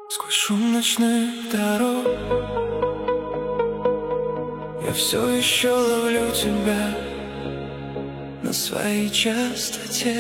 Сквозь шум ночных дорог я все еще ловлю тебя на своей частоте.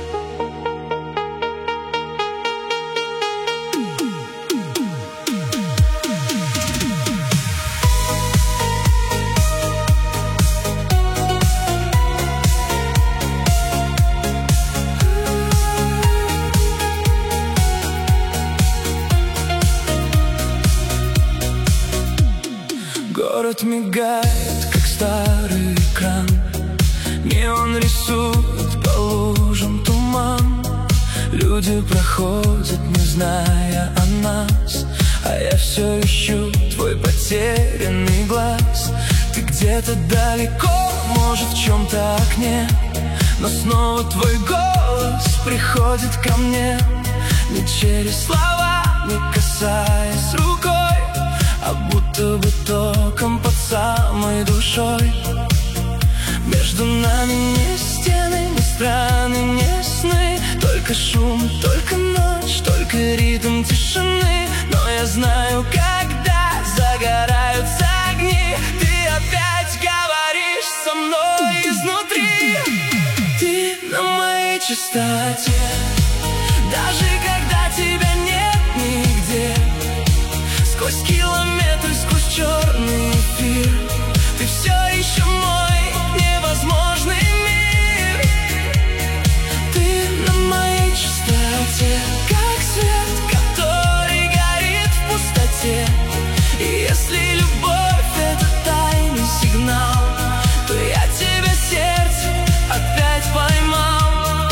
Город мигает, как старый экран. Неон рисует по лужам туман. Люди проходят, не зная о нас, а я все ищу твой потерянный глаз. Ты где-то далеко, может в чем-то окне, но снова твой голос приходит ко мне. Не через слова, не касаясь рукой, а будто бы током под самой душой. Между нами не стены, не страны, не сны, только шум, только ночь, только ритм тишины. Но я знаю, когда загораются огни, ты опять говоришь со мной изнутри. Ты на моей частоте, даже когда тебя нет нигде. Сквозь километры, сквозь черный эфир, ты все еще мой невозможный мир. Ты на моей частоте, как свет, который горит в пустоте. И если любовь — это тайный сигнал, то я тебя сердце опять поймал.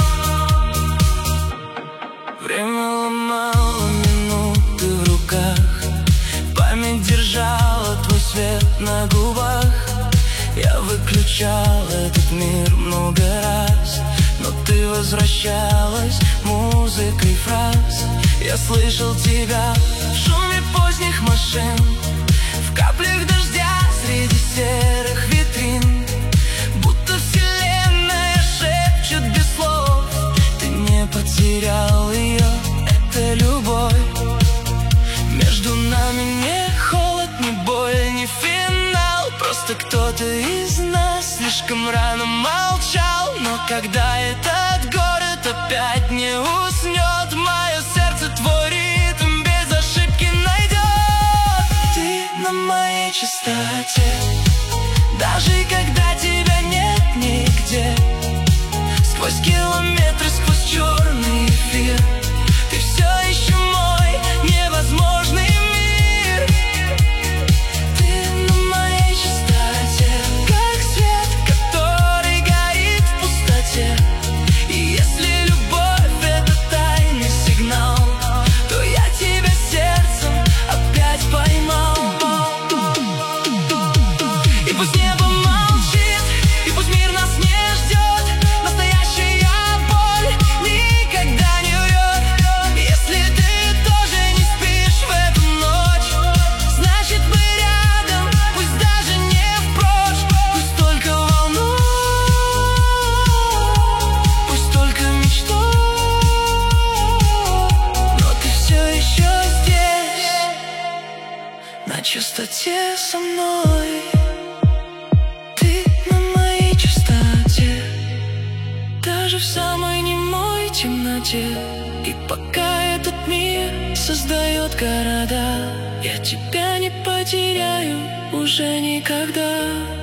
Время ломало минуты в руках, память держала твой свет на губах. Я выключал этот мир много раз, но ты возвращалась музыкой фраз. Я слышал тебя в шуме поздних машин, в каплях дождя среди серых витрин. Будто вселенная шепчет без слов, ты не потерял ее, это любовь. Между нами не холод, не боль, не финал, просто кто-то из нас слишком рано молчал. Но когда этот город опять не уснет, мое сердце твой ритм без ошибки найдет. Ты на моей частоте, даже когда тебя нет нигде. Сквозь километры, сквозь черный эфир, ты все еще мой невозможный мир. Ты на моей частоте, как свет, который горит в пустоте. И если любовь — это тайный сигнал, то я тебя сердцем опять поймал. И пусть небо молчит, и пусть мир нас не ждет, настоящая боль никогда не врет. Если ты тоже не спишь в эту ночь, значит мы рядом, пусть даже не впрочь. Пусть только волной, пусть только мечтой, но ты все еще здесь, на частоте со мной. Ты на моей частоте, даже в самой немой темноте. И пока этот мир создает города, я тебя не потеряю уже никогда.